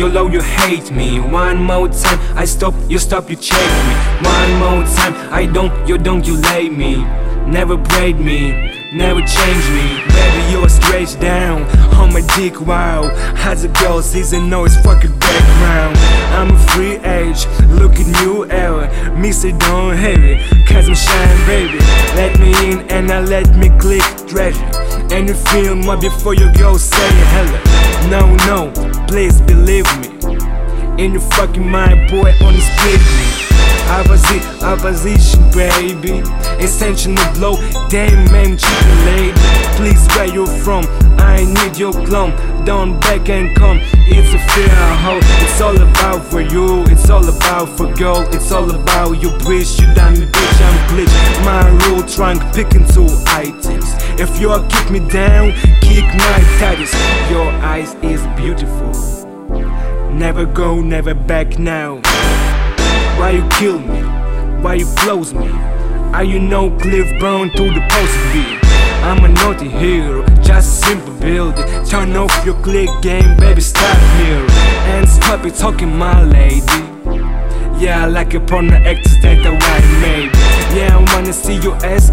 you low, you hate me. One more time, I stop, you check me. One more time, I don't, you lay me. Never braid me, never change me. Baby, you're straight down on my dick, wow. As a girl sees and know it's fucking background. I'm a free age, look at new era. Me say don't hate it, cause I'm shine, baby. Let me in and I let me click treasure. And you feel more before you go say hello. No, please believe me. In your fucking mind, boy, on the split me. Opposition, baby. Intentional blow, damn man, chicken lady. Please, where you from? I need your clone. Don't back and come, it's a fair hoe. It's all about for you, it's all about for girl. It's all about you bitch, you dummy bitch, I'm glitch. My rule trunk picking 2 items. If you kick me down, kick my titties. Your eyes is beautiful. Never go, never back now. Why you kill me? Why you close me? Are you no Cliff Brown to the post B? I'm a naughty hero, just simple build it. Turn off your click game, baby, stop mirror. And stop it talking, my lady. Yeah, I like it porno actors that I write, maybe. Yeah, I wanna see your ass,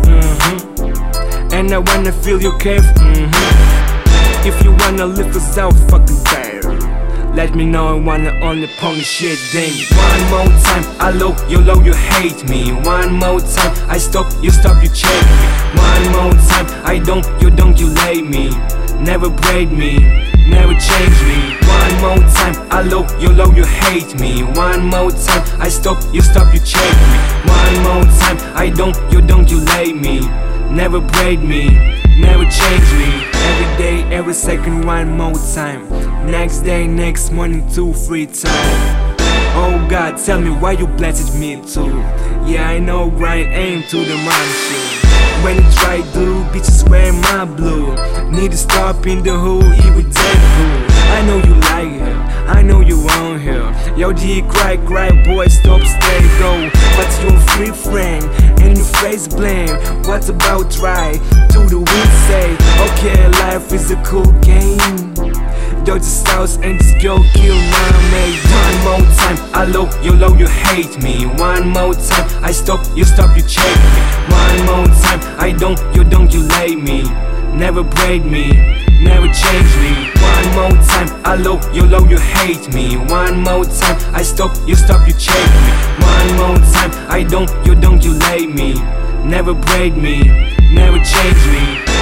and I wanna feel your cave, If you wanna lift us out, fucking bear. Let me know I wanna only pony shit, dang. One more time, I low, you hate me. One more time, I stop, you check me. One more time, I don't, you lay me. Never braid me, never change me. One more time, I low, you hate me. One more time, I stop, you check me. One more time, I don't, you lay me. Never braid me, never change me. Every day, every second, one more time. Next day, next morning, 2 free time. Oh God, tell me why you blessed me too. Yeah, I know grind aim to the rhyme shit. When you try to, bitches wear my blue. Need to stop in the hood, eat with Deadpool. I know you like her, I know you on her. Yo, G, cry, boy, stop, stay, go. But you're a free friend, and your face blame. What about try to the wind say? Okay, life is a cool game. Dodge the styles and this girl kill my mate. One more time, I low, you hate me. One more time, I stop, you check me. One more time, I don't, you lay me. Never braid me, never change me. One more time, I low, you hate me. One more time, I stop, you check me. One more time, I don't, you lay me. Never braid me, never change me.